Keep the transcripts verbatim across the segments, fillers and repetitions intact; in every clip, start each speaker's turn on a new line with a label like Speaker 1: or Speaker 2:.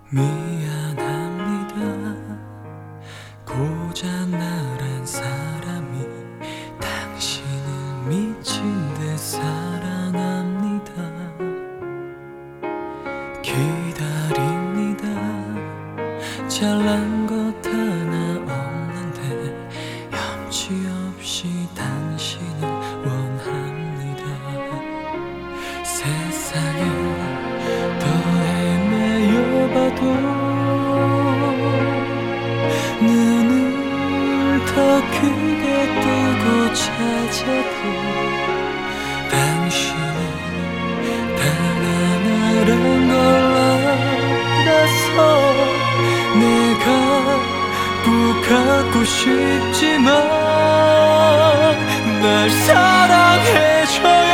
Speaker 1: 미안합니다. 고장나란 사람이 당신을 미친 듯 사랑합니다. 기다립니다. 잘난 것 하나 없는데 염치 없이 당신을 원합니다. 세상에 더 헤매여봐도 눈을 더 크게 뜨고 찾아도 당신은 달아나란 걸 알아서 내가 꼭 갖고 싶지만 날 사랑해줘요.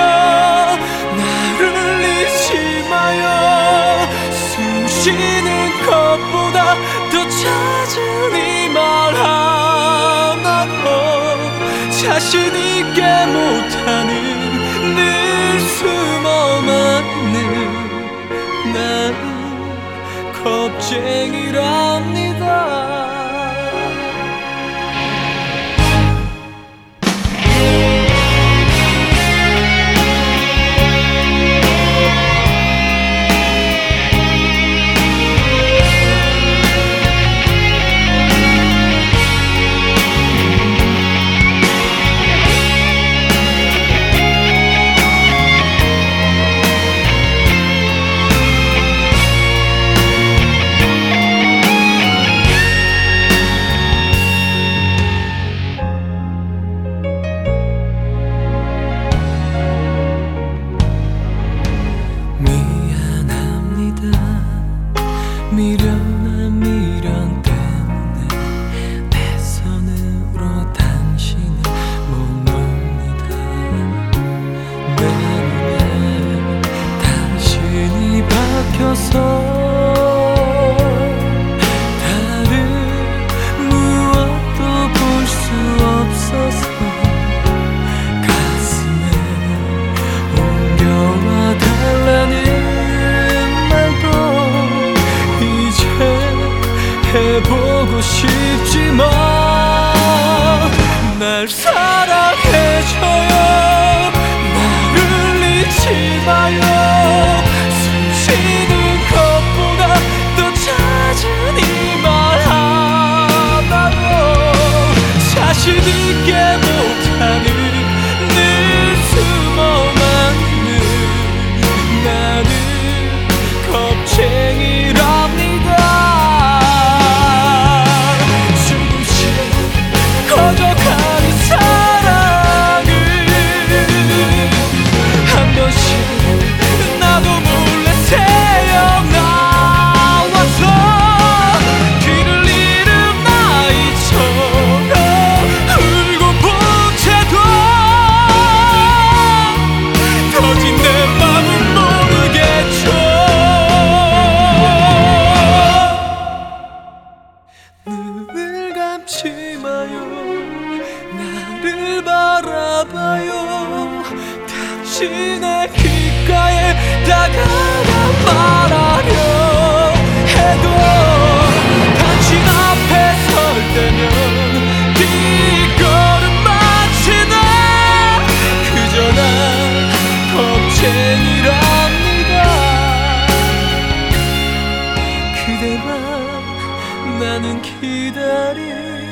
Speaker 1: 나를 잊지 마요. 숨 쉬는 것보다 더 찾으니 말하나도 자신 있게 못하는 늘 숨어만는 나는 겁쟁이랍니다. 미련한 미련 때문에 내 손으로 당신을 못 놓습니다. 내 눈에 당신이 박혀서 다른 무엇도 볼 수 없어서 가슴에 옮겨와 달라는 해보고 싶지만 날 사랑해줘요. 나를 잊지 마요. 숨 쉬는 것보다 더 찾으니 말하나도 자신 있게 못하는 늘 숨어만는 나는 겁쟁이랍니다. 눈을 감지 마요. 나를 바라봐요. 당신의 귓가에 다가가 말하려 해도 당신 앞에 설 때면 뒷걸음마치다. 그저 난 겁쟁이랍니다. 그대만 나는 기다리